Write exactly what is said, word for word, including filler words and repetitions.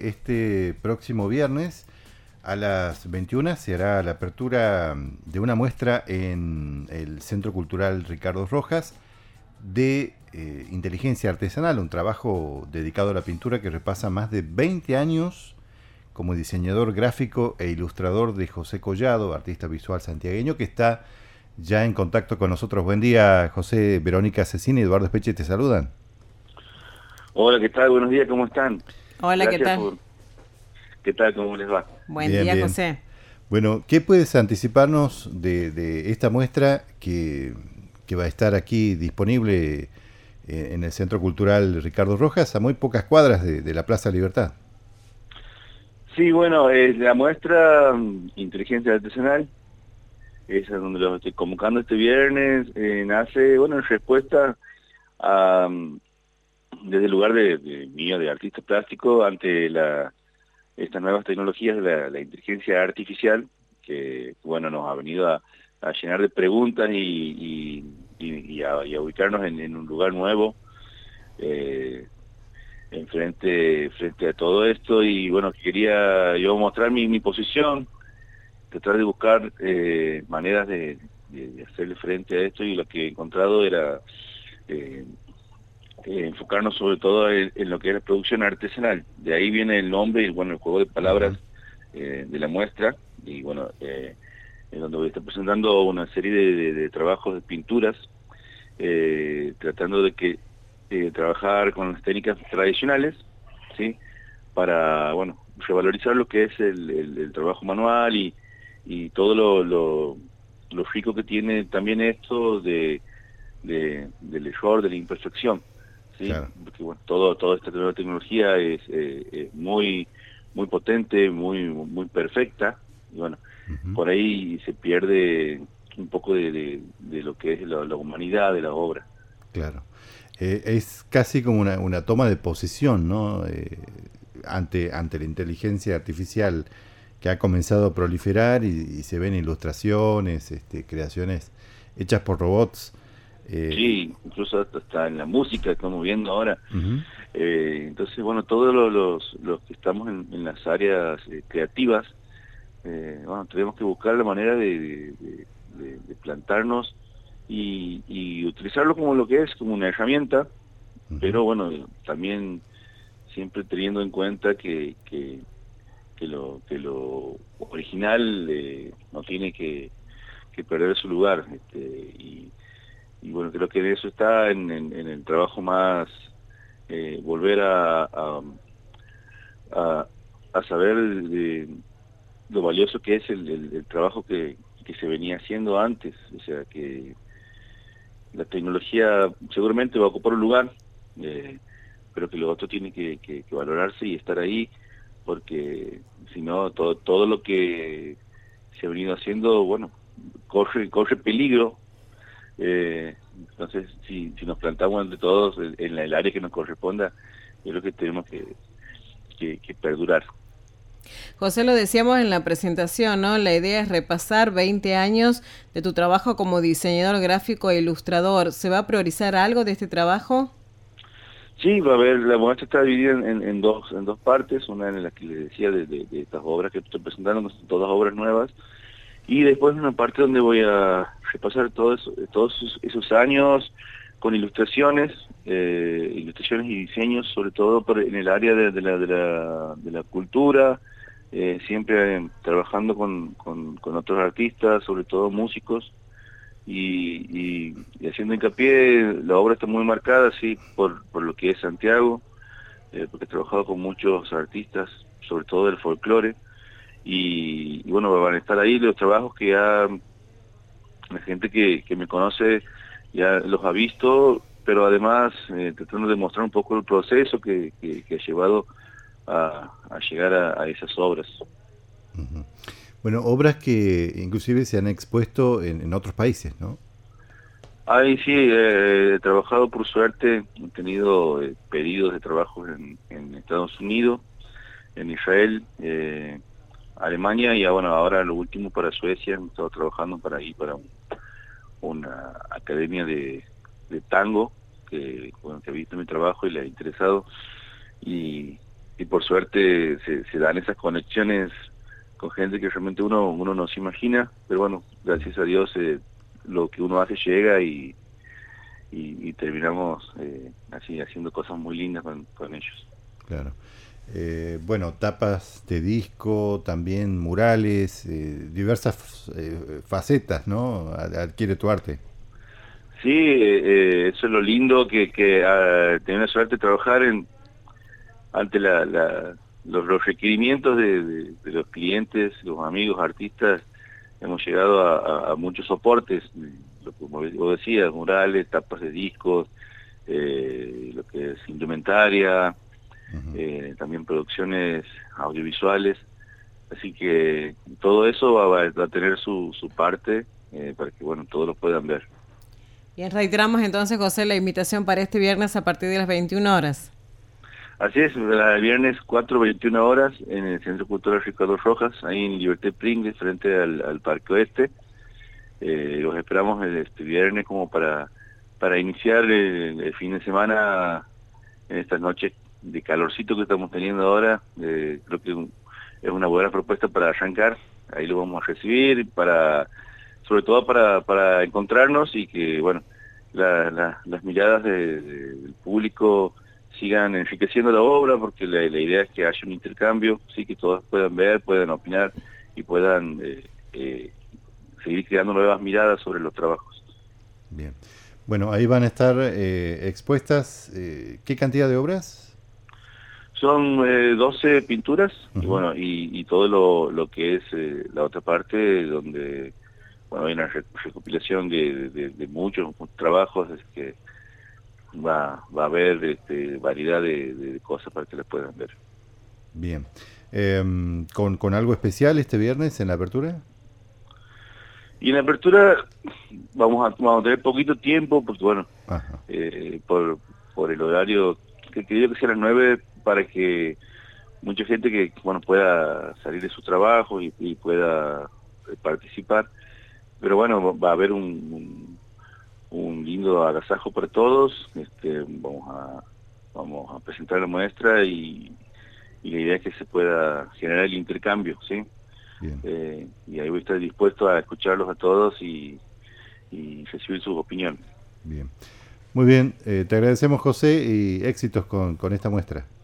este próximo viernes a las veintiuna se hará la apertura de una muestra en el Centro Cultural Ricardo Rojas de eh, inteligencia artesanal, un trabajo dedicado a la pintura que repasa más de veinte años como diseñador gráfico e ilustrador de José Collado, artista visual santiagueño, que está ya en contacto con nosotros. Buen día, José. Verónica Cecina y Eduardo Espeche te saludan. Hola, ¿qué tal? Buenos días, ¿cómo están? Hola, Gracias ¿qué tal? por... ¿Qué tal? ¿Cómo les va? Buen Bien, día, bien. José. Bueno, ¿qué puedes anticiparnos de, de esta muestra que, que va a estar aquí disponible en el Centro Cultural Ricardo Rojas, a muy pocas cuadras de, de la Plaza Libertad? Sí, bueno, eh, la muestra um, Inteligencia Artesanal, esa es donde los estoy convocando este viernes, eh, nace, bueno, en respuesta a, um, desde el lugar de, de mío, de artista plástico, ante la, estas nuevas tecnologías de la, la inteligencia artificial, que, bueno, nos ha venido a, a llenar de preguntas y, y, y, y, a, y a ubicarnos en, en un lugar nuevo, eh, en frente, frente a todo esto. Y bueno, quería yo mostrar mi, mi posición, tratar de buscar eh, maneras de, de, de hacerle frente a esto, y lo que he encontrado era eh, eh, enfocarnos sobre todo en, en lo que es la producción artesanal. De ahí viene el nombre y bueno, el juego de palabras eh, de la muestra, y bueno, eh, en donde voy a estar presentando una serie de, de, de trabajos de pinturas, eh, tratando de que eh, trabajar con las técnicas tradicionales, ¿sí? Para, bueno, revalorizar lo que es el, el, el trabajo manual y, y todo lo, lo, lo rico que tiene también esto de, de, del error, de la imperfección, ¿sí? Claro. Porque bueno, todo, toda esta nueva tecnología es eh, eh, muy, muy potente, muy, muy perfecta, y bueno, Uh-huh. por ahí se pierde un poco de, de, de lo que es la, la humanidad de la obra. Claro. Eh, es casi como una, una toma de posición, ¿no? Eh, ante, ante la inteligencia artificial que ha comenzado a proliferar y, y se ven ilustraciones, este, creaciones hechas por robots. Eh, Sí, incluso hasta, hasta en la música que estamos viendo ahora. uh-huh. Eh, entonces, bueno, todos los, los, los que estamos en, en las áreas eh, creativas, eh, bueno, tenemos que buscar la manera de, de, de, de plantarnos y, y utilizarlo como lo que es, como una herramienta, Uh-huh. pero bueno, también siempre teniendo en cuenta que, que, que, lo, que lo original eh, no tiene que, que perder su lugar. Este, y, y bueno, creo que de eso está en, en, en el trabajo más, eh, volver a, a, a, a saber de lo valioso que es el, el, el trabajo que, que se venía haciendo antes. O sea, que la tecnología seguramente va a ocupar un lugar, eh, pero que lo otro tiene que, que, que valorarse y estar ahí, porque si no, todo, todo lo que se ha venido haciendo, bueno, corre, corre peligro. Eh, entonces, si, si nos plantamos entre todos en, en el área que nos corresponda, yo creo que tenemos que, que, que perdurar. José, lo decíamos en la presentación, ¿no? La idea es repasar veinte años de tu trabajo como diseñador gráfico e ilustrador. ¿Se va a priorizar algo de este trabajo? Sí, va a haber, la muestra está dividida en, en, en dos en dos partes, una en la que les decía de, de, de estas obras que estoy presentando, son todas obras nuevas, y después una parte donde voy a repasar todos, todos esos, esos años con ilustraciones, eh, ilustraciones y diseños, sobre todo por, en el área de, de, la, de, la, de la cultura, eh, siempre eh, trabajando con, con, con otros artistas, sobre todo músicos, y, y, y haciendo hincapié. La obra está muy marcada, sí, por, por lo que es Santiago, eh, porque he trabajado con muchos artistas, sobre todo del folclore, y, y bueno, van a estar ahí los trabajos que ya la gente que, que me conoce ya los ha visto, pero además eh, tratando de mostrar un poco el proceso que, que, que ha llevado a, a llegar a, a esas obras. Uh-huh. Bueno, obras que inclusive se han expuesto en, en otros países, ¿no? Ahí sí, eh, he trabajado por suerte, he tenido eh, pedidos de trabajo en, en Estados Unidos, en Israel, eh, Alemania, y bueno, ahora lo último para Suecia. He estado trabajando para ahí, para un, una academia de, de tango, que, bueno, que ha visto mi trabajo y le ha interesado, y, y por suerte se, se dan esas conexiones con gente que realmente uno uno no se imagina, pero bueno, gracias a Dios eh, lo que uno hace llega y, y, y terminamos eh, así haciendo cosas muy lindas con, con ellos. Claro. Eh, bueno, tapas de disco, también murales, eh, diversas eh, facetas, ¿no? Adquiere tu arte. Sí, eh, eso es lo lindo, que, que uh, tener la suerte de trabajar en ante la, la, los, los requerimientos de, de, de los clientes, los amigos, artistas. Hemos llegado a, a, a muchos soportes, lo que vos decías, murales, tapas de discos, eh, lo que es indumentaria, uh-huh. eh, también producciones audiovisuales, así que todo eso va, va a tener su, su parte eh, para que bueno todos lo puedan ver. Bien, reiteramos entonces, José, la invitación para este viernes a partir de las veintiuna horas. Así es, el viernes cuatro, veintiuna horas en el Centro Cultural Ricardo Rojas, ahí en Liberté Pringles, frente al, al Parque Oeste. Eh, los esperamos este viernes como para para iniciar el, el fin de semana en estas noches de calorcito que estamos teniendo ahora. Eh, creo que es una buena propuesta para arrancar, ahí lo vamos a recibir, para sobre todo para, para encontrarnos y que bueno la, la, las miradas de, de, del público sigan enriqueciendo la obra, porque la, la idea es que haya un intercambio, sí, que todos puedan ver, puedan opinar y puedan eh, eh, seguir creando nuevas miradas sobre los trabajos. Bien. Bueno, ahí van a estar eh, expuestas, eh, ¿qué cantidad de obras? Son eh, doce pinturas, uh-huh. y bueno, y, y todo lo, lo que es eh, la otra parte, donde bueno hay una recopilación de, de, de muchos trabajos, es que va, va a haber este, variedad de, de cosas para que las puedan ver. Bien. Eh, ¿con, ¿Con algo especial este viernes en la apertura? Y en la apertura vamos a, vamos a tener poquito tiempo, porque bueno, eh, por, por el horario, que quería que sea a las nueve, para que mucha gente que bueno pueda salir de su trabajo y, y pueda participar. Pero bueno, va a haber un, un, un lindo agasajo para todos. Este, vamos a vamos a presentar la muestra y, y la idea es que se pueda generar el intercambio, ¿sí? Eh, y ahí voy a estar dispuesto a escucharlos a todos y, y recibir sus opiniones. Bien. Muy bien, eh, te agradecemos, José, y éxitos con, con esta muestra.